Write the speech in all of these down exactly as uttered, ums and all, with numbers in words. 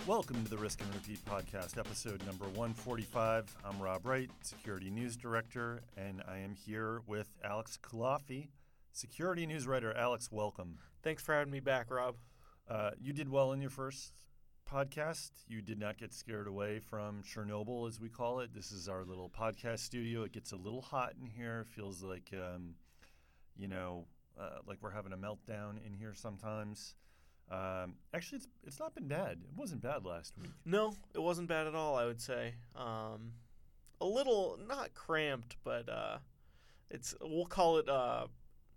Welcome to the Risk and Repeat Podcast, episode number one forty-five. I'm Rob Wright, Security News Director, and I am here with Alex Kalafi, Security News Writer. Alex, welcome. Thanks for having me back, Rob. Uh, you did well in your first podcast. You did not get scared away from Chernobyl, as we call it. This is our little podcast studio. It gets a little hot in here. It feels like, um, you know, uh, like we're having a meltdown in here sometimes. Um, actually, it's it's not been bad. It wasn't bad last week. No, it wasn't bad at all, I would say. Um, a little, not cramped, but uh, it's we'll call it uh,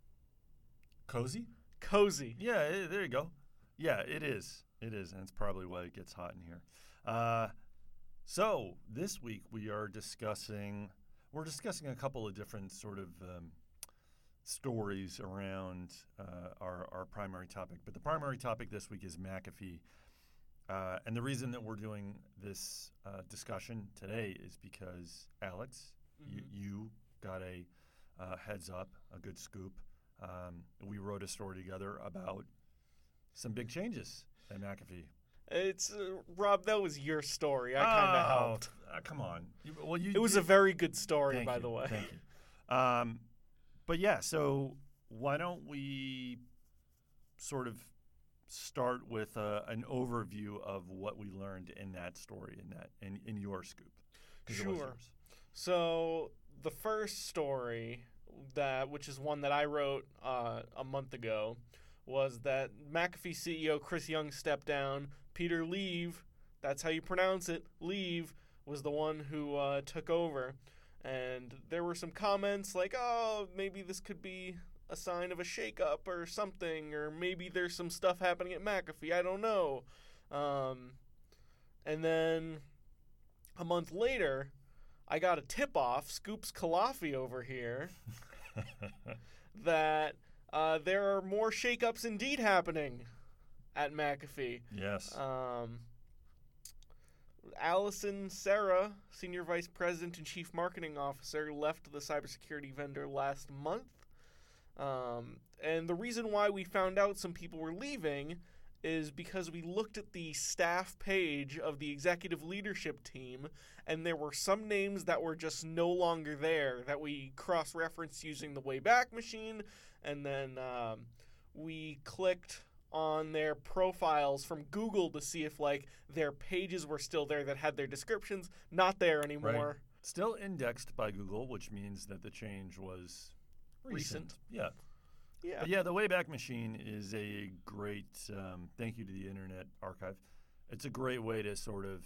Cozy? cozy. Yeah, it, there you go. Yeah, it is. It is, and it's probably why it gets hot in here. Uh, so this week we are discussing, we're discussing a couple of different sort of um, stories around uh, our, our primary topic. But the primary topic this week is McAfee. Uh, and the reason that we're doing this uh, discussion today is because, Alex, Mm-hmm. you, you got a uh, heads up, a good scoop. Um, we wrote a story together about some big changes at McAfee. It's uh, Rob. That was your story. I kind of Oh, helped. uh, come on. You, well, you, It was you, a very good story, thank by you, the way. Thank you. Um, but yeah, so why don't we sort of start with uh, an overview of what we learned in that story, in that in, in your scoop? 'Cause it was Sure. yours. So the first story, that which is one that I wrote uh, a month ago, was that McAfee C E O Chris Young stepped down. Peter Leave, that's how you pronounce it, Leave, was the one who uh, took over. And there were some comments like, oh, maybe this could be a sign of a shakeup or something, or maybe there's some stuff happening at McAfee. I don't know. Um, and then a month later, I got a tip-off, Scoops Kalafi over here, that uh, there are more shakeups indeed happening at McAfee. Yes. Um, Allison Sarah, Senior Vice President and Chief Marketing Officer, left the cybersecurity vendor last month. Um, and the reason why we found out some people were leaving is because we looked at the staff page of the executive leadership team, and there were some names that were just no longer there that we cross-referenced using the Wayback Machine, and then um, we clicked on their profiles from Google to see if like their pages were still there that had their descriptions. Not there anymore. Right. Still indexed by Google, which means that the change was recent. Recent. Yeah. Yeah. But yeah, the Wayback Machine is a great, um, thank you to the Internet Archive. It's a great way to sort of,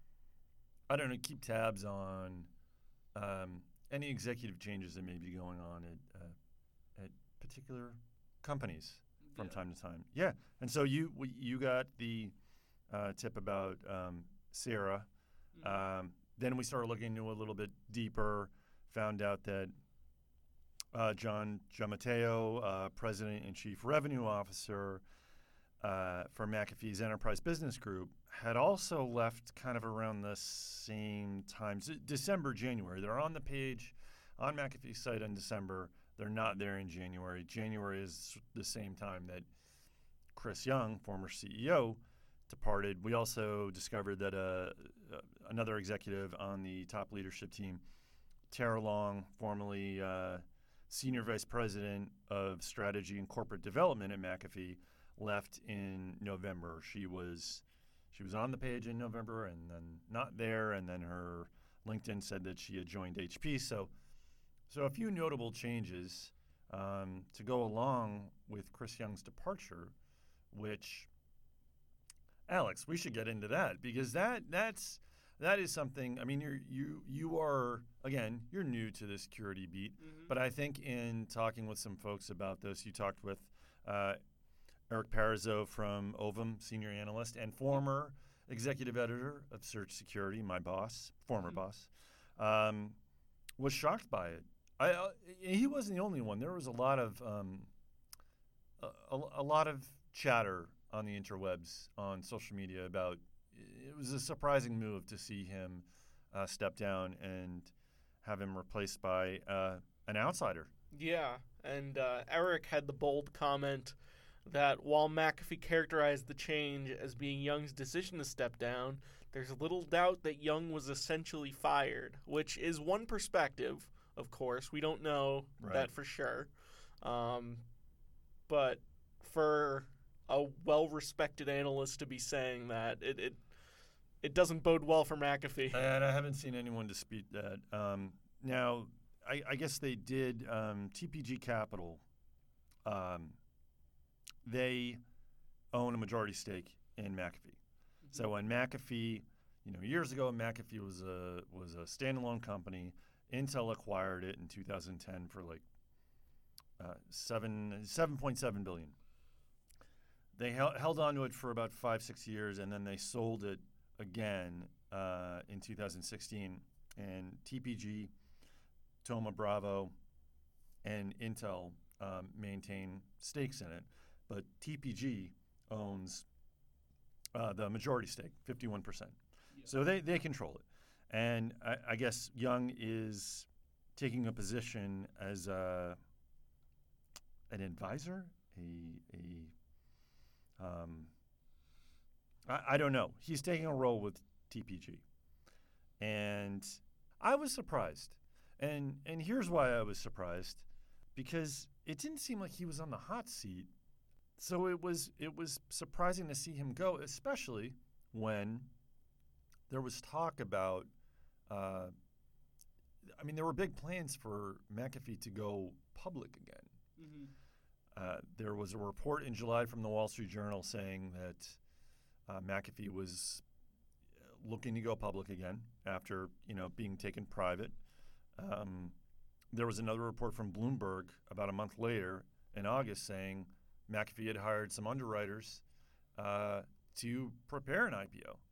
I don't know, keep tabs on um, any executive changes that may be going on at, uh, at particular companies from Yeah. time to time. Yeah, and so you we, you got the uh, tip about um, Sarah. Um, then we started looking into a little bit deeper, found out that Uh, John Giammatteo, uh, President and Chief Revenue Officer uh, for McAfee's Enterprise Business Group, had also left kind of around the same time, December, January. They're on the page on McAfee's site in December. They're not there in January. January is the same time that Chris Young, former C E O, departed. We also discovered that uh, uh, another executive on the top leadership team, Tara Long, formerly uh, Senior Vice President of Strategy and Corporate Development at McAfee, left in November. She was she was on the page in November and then not there, and then her LinkedIn said that she had joined H P. So, so a few notable changes um, to go along with Chris Young's departure, which, Alex, we should get into that because that that's that is something. I mean, you're you you are again you're new to the security beat, Mhm. but I think in talking with some folks about this, you talked with uh, Eric Parazzo from Ovum, senior analyst and former executive editor of Search Security, my boss, former Mhm. boss, um, was shocked by it. I uh, he wasn't the only one. There was a lot of um, a, a, a lot of chatter on the interwebs, on social media about. It was a surprising move to see him uh, step down and have him replaced by uh, an outsider. Yeah, and uh, Eric had the bold comment that while McAfee characterized the change as being Young's decision to step down, there's little doubt that Young was essentially fired, which is one perspective, of course. We don't know Right. that for sure. Um, but for a well-respected analyst to be saying that, it, it it doesn't bode well for McAfee. And I haven't seen anyone dispute that. Um, now, I, I guess they did um, T P G Capital. Um, they own a majority stake in McAfee. So when McAfee, you know, years ago, McAfee was a was a standalone company. Intel acquired it in two thousand ten for like uh, seven seven point seven billion. They held held on to it for about five six years, and then they sold it again uh, in two thousand sixteen. And T P G, Thoma Bravo, and Intel um, maintain stakes in it, but T P G owns uh, the majority stake, fifty-one percent. Yeah. So they, they control it. And I, I guess Young is taking a position as a, an advisor, a, a um, I, I don't know. He's taking a role with T P G. And I was surprised. And and here's why I was surprised. Because it didn't seem like he was on the hot seat. So it was it was surprising to see him go, especially when there was talk about, uh, I mean, there were big plans for McAfee to go public again. Mm-hmm. Uh, there was a report in July from the Wall Street Journal saying that uh, McAfee was looking to go public again after, you know, being taken private. Um, there was another report from Bloomberg about a month later in August saying McAfee had hired some underwriters uh, to prepare an I P O.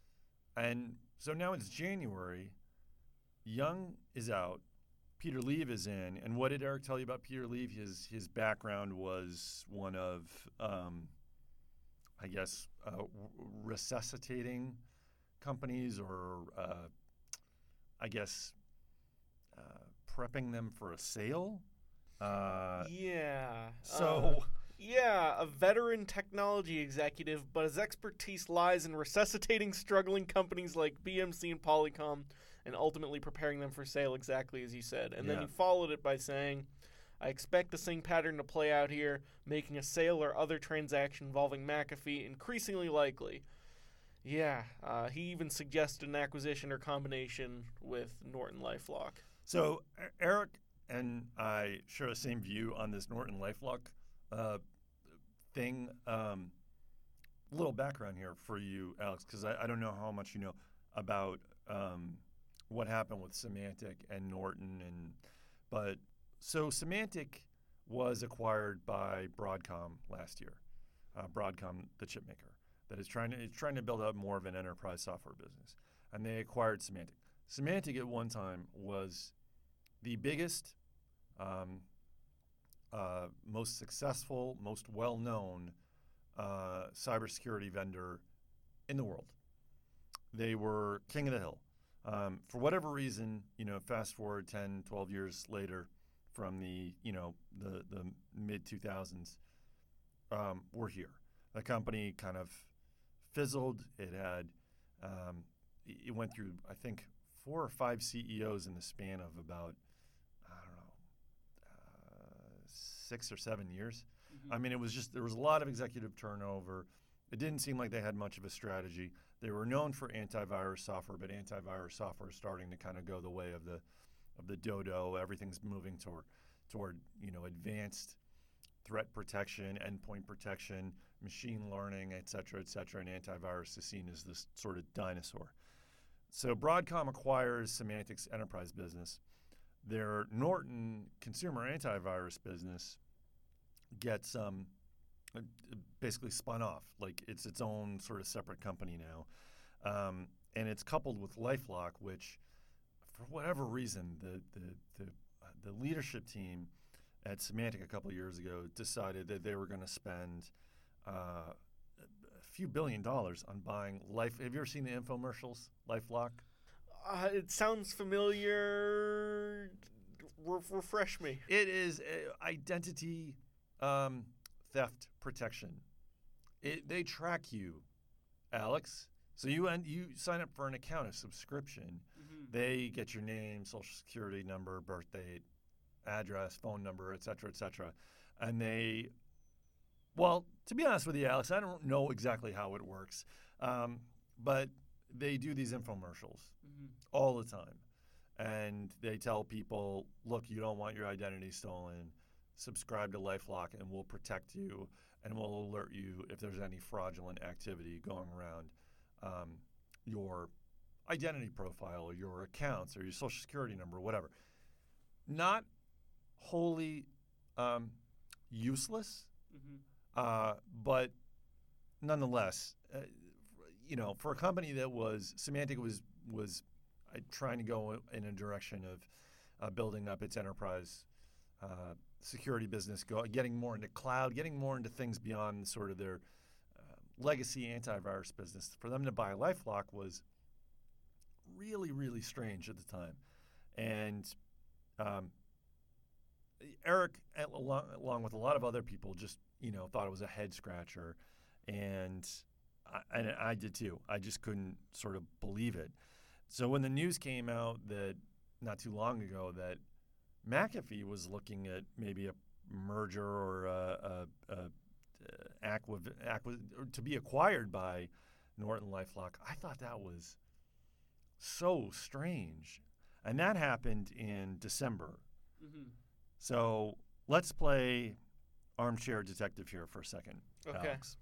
And so now it's January. Young is out. Peter Leave is in. And what did Eric tell you about Peter Leave? His his background was one of, um, I guess, uh, resuscitating companies or, uh, I guess, uh, prepping them for a sale. Uh, yeah. So... Uh. Yeah, a veteran technology executive, but his expertise lies in resuscitating struggling companies like B M C and Polycom and ultimately preparing them for sale, exactly as you said. And yeah. then he followed it by saying, I expect the same pattern to play out here, making a sale or other transaction involving McAfee increasingly likely. Yeah, uh, he even suggested an acquisition or combination with Norton LifeLock. So Eric and I share the same view on this Norton LifeLock Uh, thing. Um, a little background here for you, Alex, because I, I don't know how much you know about um, what happened with Symantec and Norton, and but so Symantec was acquired by Broadcom last year. Uh, Broadcom, the chip maker, that is trying to is trying to build up more of an enterprise software business, and they acquired Symantec. Symantec at one time was the biggest. Um, Uh, most successful, most well-known uh, cybersecurity vendor in the world. They were king of the hill. Um, for whatever reason, you know, fast forward ten, twelve years later from the, you know, the, the mid two thousands, um, we're here. The company kind of fizzled. It had, um, it went through, I think, four or five C E Os in the span of about six or seven years. Mm-hmm. I mean, it was just, there was a lot of executive turnover. It didn't seem like they had much of a strategy. They were known for antivirus software, but antivirus software is starting to kind of go the way of the of the dodo. Everything's moving toward, toward you know, advanced threat protection, endpoint protection, machine learning, et cetera, et cetera, and antivirus is seen as this sort of dinosaur. So Broadcom acquires Symantec's enterprise business. Their Norton consumer antivirus business gets um, basically spun off. Like it's its own sort of separate company now. Um, and it's coupled with LifeLock, which for whatever reason, the, the, the, uh, the leadership team at Symantec a couple of years ago decided that they were going to spend uh, a few billion dollars on buying Life. Have you ever seen the infomercials, LifeLock? Uh, it sounds familiar. Re- refresh me. It is a identity um, theft protection. It, they track you, Alex. So you end, you sign up for an account, a subscription. Mm-hmm. They get your name, social security number, birth date, address, phone number, et cetera, et cetera. And they, well, to be honest with you, Alex, I don't know exactly how it works, um, but they do these infomercials Mm-hmm. all the time. And they tell people, look, you don't want your identity stolen. Subscribe to LifeLock and we'll protect you and we'll alert you if there's any fraudulent activity going around um, your identity profile or your accounts or your social security number or whatever. Not wholly um, useless, Mm-hmm. uh, but nonetheless, uh, you know, for a company that was, Symantec was, was uh, trying to go in a direction of uh, building up its enterprise uh, security business, go, getting more into cloud, getting more into things beyond sort of their uh, legacy antivirus business. For them to buy LifeLock was really, really strange at the time. And um, Eric, along, along with a lot of other people, just, you know, thought it was a head scratcher. And I, and I did too. I just couldn't sort of believe it. So when the news came out that not too long ago that McAfee was looking at maybe a merger or a, a, a acqui- acqui- or to be acquired by Norton LifeLock, I thought that was so strange. And that happened in December. Mm-hmm. So let's play armchair detective here for a second, Okay. Alex.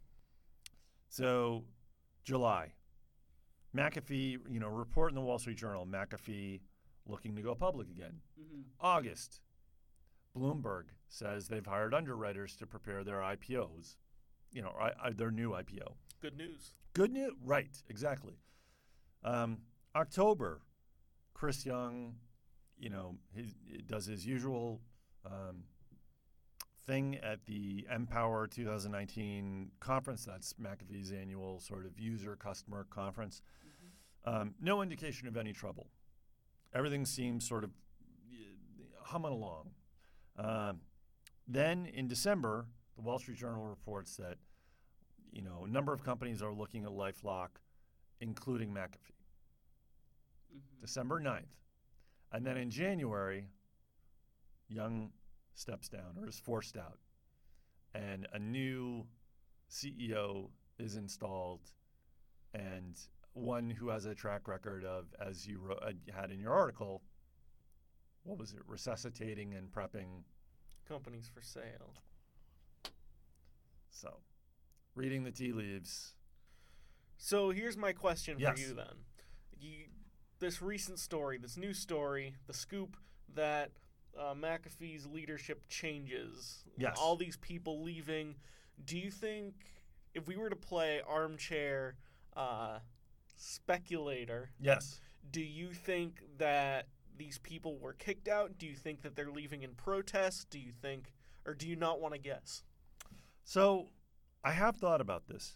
So July, McAfee, you know, report in the Wall Street Journal, McAfee looking to go public again. Mm-hmm. August, Bloomberg says they've hired underwriters to prepare their I P Os, you know, I, I, their new I P O. Good news. Good news, right, exactly. Um, October, Chris Young, you know, he does his usual um, thing at the Empower twenty nineteen conference. That's McAfee's annual sort of user customer conference. Mm-hmm. Um, no indication of any trouble. Everything seems sort of humming along. Um, then in December, the Wall Street Journal reports that, you know, a number of companies are looking at LifeLock, including McAfee. Mm-hmm. December ninth. And then in January, Young steps down or is forced out. And a new C E O is installed, and one who has a track record of, as you wrote, uh, had in your article, what was it, resuscitating and prepping companies for sale. So, reading the tea leaves. So here's my question yes. for you then. You, this recent story, this new story, the scoop that uh, McAfee's leadership changes, yes. all these people leaving, do you think, if we were to play armchair uh, speculator, yes, do you think that these people were kicked out? Do you think that they're leaving in protest? Do you think, or do you not want to guess? So I have thought about this.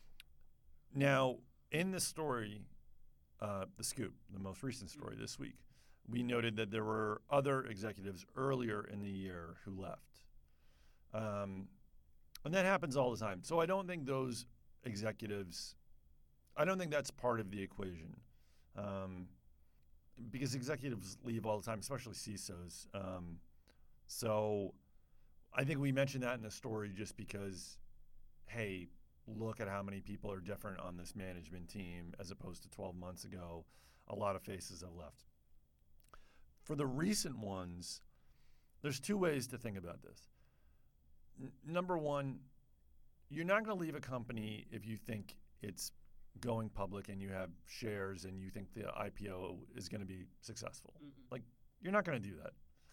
Now, in the story, uh, the scoop, the most recent story this week, we noted that there were other executives earlier in the year who left. Um, and that happens all the time. So I don't think those executives, I don't think that's part of the equation. Um, because executives leave all the time, especially C I S Os. Um, so I think we mentioned that in the story just because, hey, look at how many people are different on this management team as opposed to twelve months ago. A lot of faces have left. For the recent ones, there's two ways to think about this. N- number one, you're not going to leave a company if you think it's going public and you have shares and you think the I P O is going to be successful. Mm-mm. Like, you're not going to do that.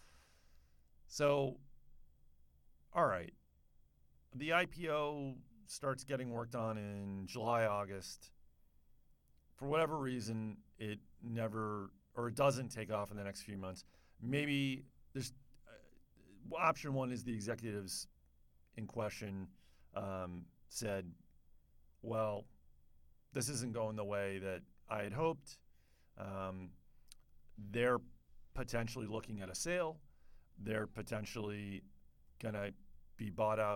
So, all right, the I P O starts getting worked on in July, August. For whatever reason, it never, or it doesn't take off in the next few months. Maybe there's, uh, option one is the executives in question um, said, well, this isn't going the way that I had hoped. Um, they're potentially looking at a sale. They're potentially going to be bought out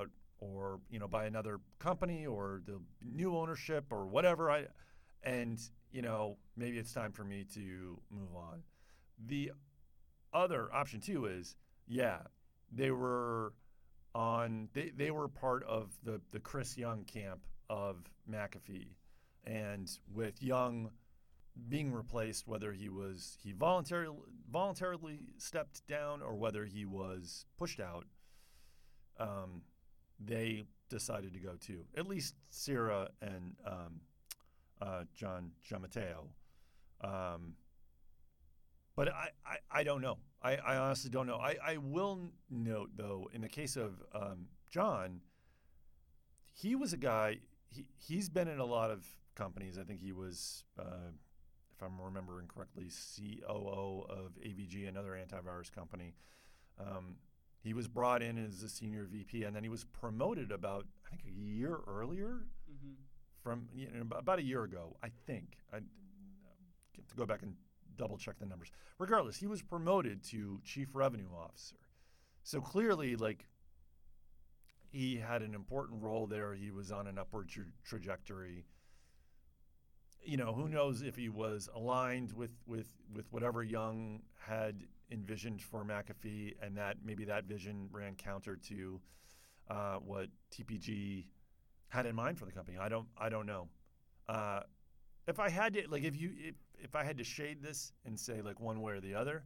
or you know by another company or the new ownership or whatever. I and you know maybe it's time for me to move on. The other option too is yeah, they were on they, they were part of the the Chris Young camp of McAfee, and with Young being replaced, whether he was he voluntarily voluntarily stepped down or whether he was pushed out, um, they decided to go too. At least Sierra and um, uh, John Giammatteo. Um, but I, I, I don't know. I, I honestly don't know. I, I will note, though, in the case of um, John, he was a guy, he, he's been in a lot of companies. I think he was, uh, if I'm remembering correctly, C O O of A V G, another antivirus company. Um, he was brought in as a senior V P, and then he was promoted about, I think, a year earlier, mm-hmm. from you know, about a year ago, I think. I have to go back and double check the numbers. Regardless, he was promoted to chief revenue officer. So clearly, like, he had an important role there. He was on an upward tra- trajectory. You know, who knows if he was aligned with, with, with whatever Young had envisioned for McAfee, and that maybe that vision ran counter to uh, what T P G had in mind for the company. I don't I don't know. Uh, if I had to, like, if you if, if I had to shade this and say like one way or the other,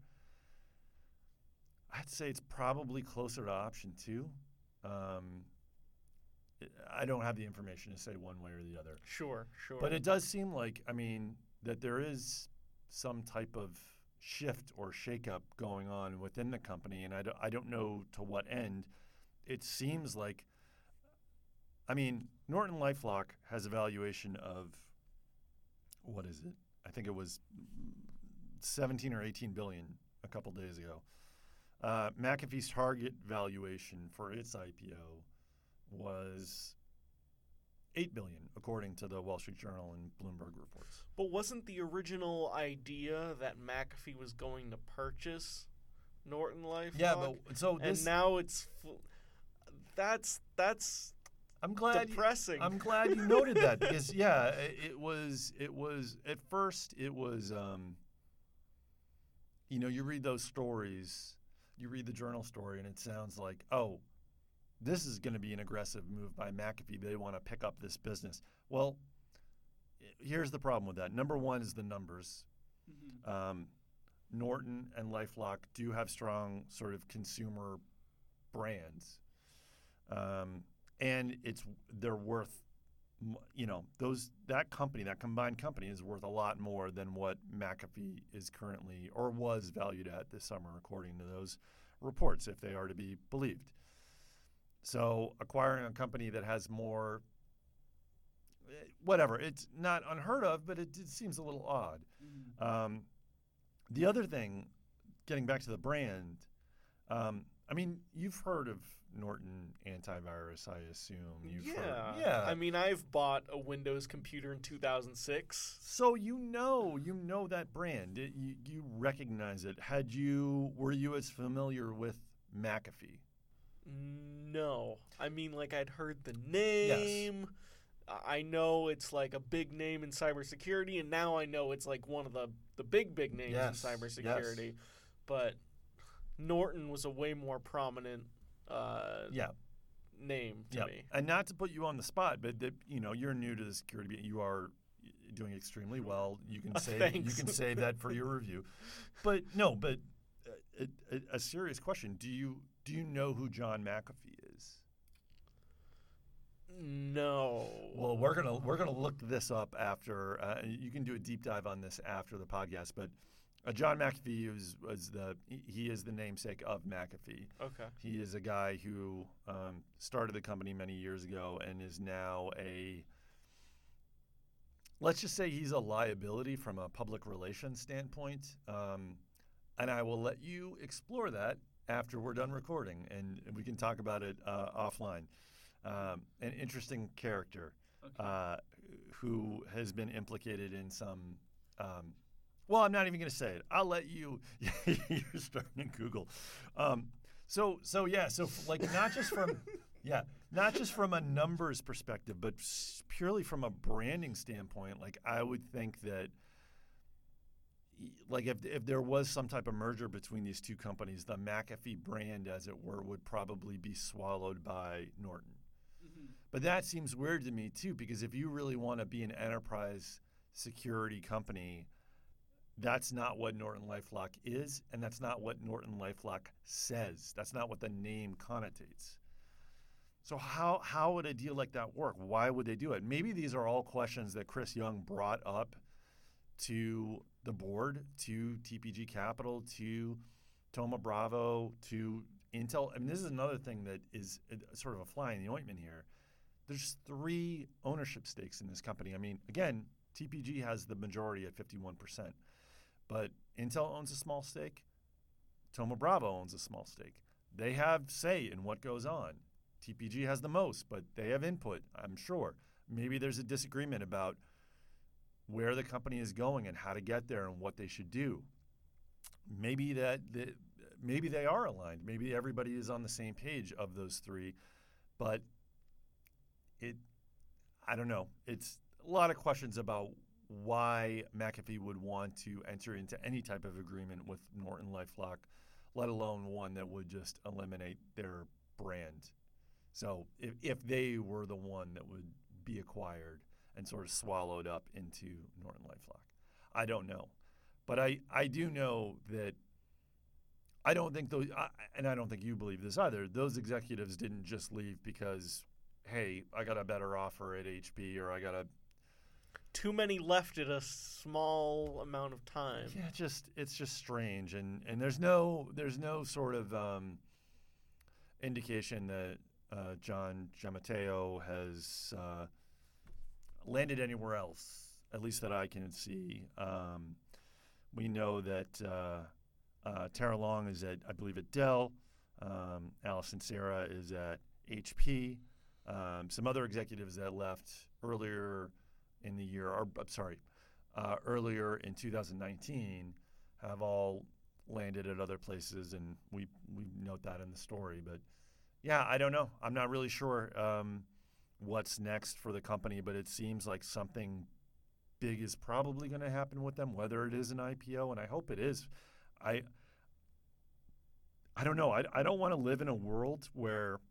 I'd say it's probably closer to option two. Um, I don't have the information to say one way or the other. Sure, sure. But it does seem like, I mean, that there is some type of shift or shakeup going on within the company, and I don't, I don't know to what end. It seems like, I mean, Norton LifeLock has a valuation of, what is it? I think it was seventeen or eighteen billion a couple days ago. Uh, McAfee's target valuation for its I P O was eight billion dollars, according to the Wall Street Journal and Bloomberg reports. But wasn't the original idea that McAfee was going to purchase Norton LifeLock? Yeah, but so this, and now it's that's that's I'm glad depressing. You, I'm glad you noted that because yeah, it, it was it was at first it was um, you know, you read those stories, you read the Journal story, and it sounds like, oh, this is going to be an aggressive move by McAfee. They want to pick up this business. Well, here's the problem with that. Number one is the numbers. Mm-hmm. Um, Norton and LifeLock do have strong sort of consumer brands, um, and it's they're worth, you know, those that company, that combined company, is worth a lot more than what McAfee is currently or was valued at this summer, according to those reports, if they are to be believed. So acquiring a company that has more, whatever, it's not unheard of, but it, it seems a little odd. Mm-hmm. Um, the other thing, getting back to the brand, um, I mean, you've heard of Norton Antivirus, I assume. You've yeah. Heard, yeah. I mean, I've bought a Windows computer in two thousand six. So you know, you know that brand. It, you, you recognize it. Had you, were you as familiar with McAfee? No. I mean, like, I'd heard the name. Yes. I know it's like a big name in cybersecurity, and now I know it's like one of the, the big, big names yes. in cybersecurity. Yes. But Norton was a way more prominent uh, yeah. name to yeah. me. And not to put you on the spot, but the, you know, you're new to the security. You are doing extremely well. You can say uh, you can say that for your review. But no, but a, a, a serious question: Do you do you know who John McAfee is? No. Well, we're gonna we're gonna look this up after. Uh, you can do a deep dive on this after the podcast, but. Uh, John McAfee was, was the he is the namesake of McAfee. Okay. He is a guy who um, started the company many years ago and is now a, let's just say he's a liability from a public relations standpoint. Um, and I will let you explore that after we're done recording, and we can talk about it uh, offline. Um, an interesting character okay. uh, who has been implicated in some. Um, Well, I'm not even going to say it. I'll let you. You're starting to Google. Um, so, so yeah. So, like, not just from, Yeah, not just from a numbers perspective, but s- purely from a branding standpoint. Like I would think that, y- like if if there was some type of merger between these two companies, the McAfee brand, as it were, would probably be swallowed by Norton. But that seems weird to me too, because if you really want to be an enterprise security company, that's not what Norton LifeLock is, and that's not what Norton LifeLock says. That's not what the name connotates. So how how would a deal like that work? Why would they do it? Maybe these are all questions that Chris Young brought up to the board, to T P G Capital, to Thoma Bravo, to Intel. I mean, this is another thing that is uh, sort of a fly in the ointment here. There's three ownership stakes in this company. I mean, again, T P G has the majority at fifty-one percent, but Intel owns a small stake. Thoma Bravo owns a small stake. They have say in what goes on. T P G has the most, but they have input, I'm sure. Maybe there's a disagreement about where the company is going and how to get there and what they should do. Maybe that, that maybe they are aligned. Maybe everybody is on the same page of those three, but it, I don't know. It's a lot of questions about why McAfee would want to enter into any type of agreement with Norton LifeLock, let alone one that would just eliminate their brand. So if, if they were the one that would be acquired and sort of swallowed up into Norton LifeLock, I don't know. But I, I do know that I don't think those, I, and I don't think you believe this either, those executives didn't just leave because, hey, I got a better offer at H P or I got a... Too many left at a small amount of time. Yeah, just it's just strange. And, and there's no there's no sort of um, indication that uh, John Giammatteo has uh, landed anywhere else, at least that I can see. Um, we know that uh, uh, Tara Long is at, I believe, at Dell. Um, Allison Serra is at H P. Um, some other executives that left earlier in the year, or I'm sorry, uh, earlier in two thousand nineteen, have all landed at other places, and we we note that in the story. But yeah, I don't know. I'm not really sure um, what's next for the company, but it seems like something big is probably going to happen with them, whether it is an I P O, and I hope it is. I I don't know. I, I don't want to live in a world where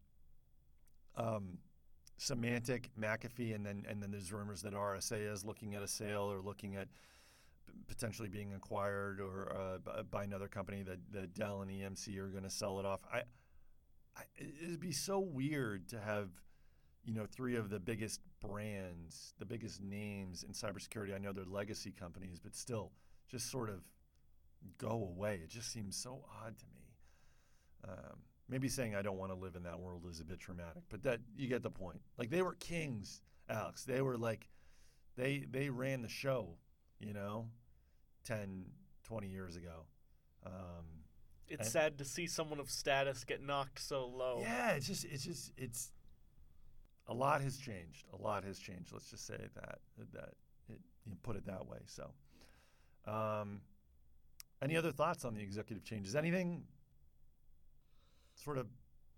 um, Symantec, McAfee, and then and then there's rumors that R S A is looking at a sale or looking at p- potentially being acquired or uh, b- by another company that, that Dell and E M C are going to sell it off. I, I it'd be so weird to have, you know, three of the biggest brands, the biggest names in cybersecurity. I know they're legacy companies, but still, just sort of go away. It just seems so odd to me. Um, maybe saying I don't want to live in that world is a bit traumatic, but that you get the point. Like they were kings, Alex. They were like, they they ran the show, you know, ten, twenty years ago. Um, It's and, sad to see someone of status get knocked so low. Yeah, it's just it's just it's a lot has changed. A lot has changed. Let's just say that that it, you put it that way. So, um, any other thoughts on the executive changes? Anything sort of?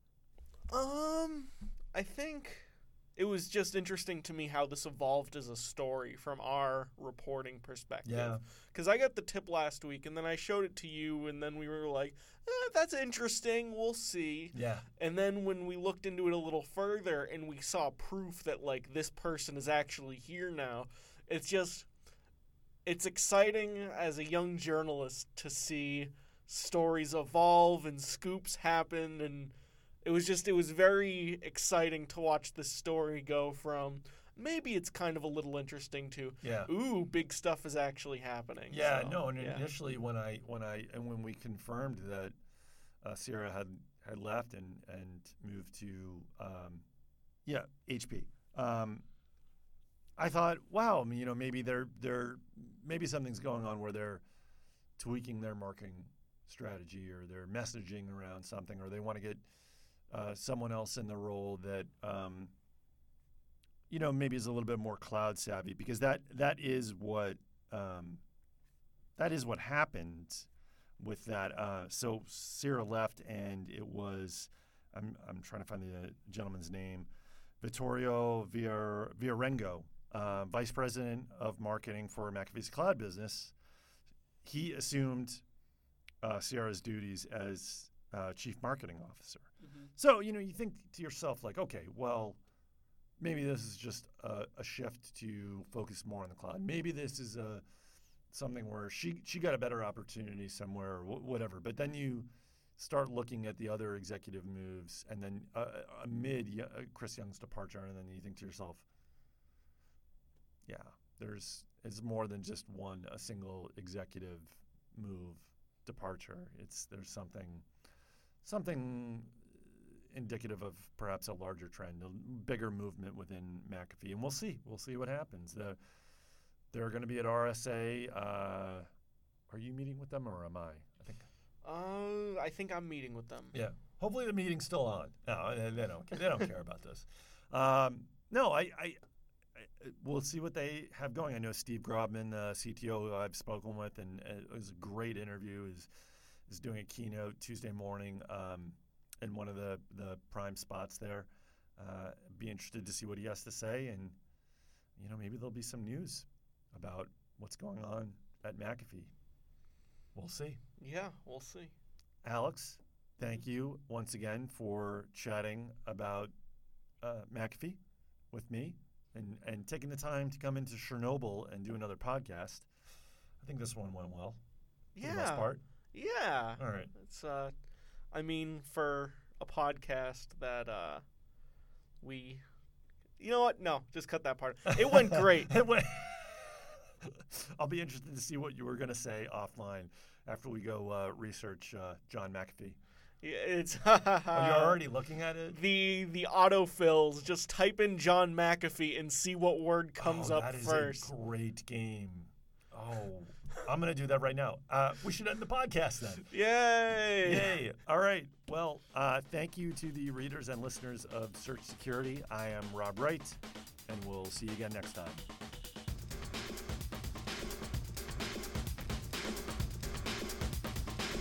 Um, I think it was just interesting to me how this evolved as a story from our reporting perspective. Yeah. Because I got the tip last week, and then I showed it to you, and then we were like, eh, that's interesting, we'll see. Yeah. And then when we looked into it a little further and we saw proof that, like, this person is actually here now, it's just, it's exciting as a young journalist to see stories evolve and scoops happen, and it was just, it was very exciting to watch this story go from, maybe it's kind of a little interesting to, Yeah. ooh, big stuff is actually happening. Yeah, So, no, and yeah. initially when I when I and when we confirmed that uh, Sierra had had left and and moved to um, yeah H P, um, I thought, wow, I mean, you know, maybe they're they're maybe something's going on where they're tweaking their marketing strategy or their messaging around something, or they want to get uh, someone else in the role that. Um, you know, maybe is a little bit more cloud savvy, because that that is what um, that is what happened with that. Uh, so Sierra left, and it was I'm I'm trying to find the uh, gentleman's name, Vittorio Villar- Villarengo, uh, vice president of marketing for McAfee's cloud business. He assumed uh, Sierra's duties as uh, chief marketing officer. Mm-hmm. So, you know, you think to yourself, like, okay, well, maybe this is just a, a shift to focus more on the cloud. Maybe this is a something where she she got a better opportunity somewhere, or wh- whatever. But then you start looking at the other executive moves, and then uh, amid uh, Chris Young's departure, and then you think to yourself, yeah, there's it's more than just one a single executive move departure. It's there's something something indicative of perhaps a larger trend, a bigger movement within McAfee, and we'll see. We'll see what happens. The, they're going to be at R S A. Uh, are you meeting with them, or am I? I think. Uh, I think I'm meeting with them. Yeah. Hopefully the meeting's still on. No, they, they don't. They don't care about this. Um, no, I, I, I. We'll see what they have going. I know Steve Grobman, the C T O, who I've spoken with, and uh, it was a great interview. Is is doing a keynote Tuesday morning. Um, in one of the, the prime spots there. Uh, be interested to see what he has to say, and you know, maybe there'll be some news about what's going on at McAfee. We'll see. Yeah, we'll see. Alex, thank you once again for chatting about uh, McAfee with me and, and taking the time to come into Chernobyl and do another podcast. I think this one went well. For Yeah. the most part. Yeah. All right. It's uh I mean, for a podcast that uh, we, you know what? No, just cut that part. It went great. It went. I'll be interested to see what you were going to say offline after we go uh, research uh, John McAfee. Yeah, it's. Are you already looking at it? The the autofills. Just type in John McAfee and see what word comes oh, up that is first. A great game. Oh, I'm going to do that right now. Uh, we should end the podcast then. Yay! Yay. All right. Well, uh, thank you to the readers and listeners of Search Security. I am Rob Wright, and we'll see you again next time.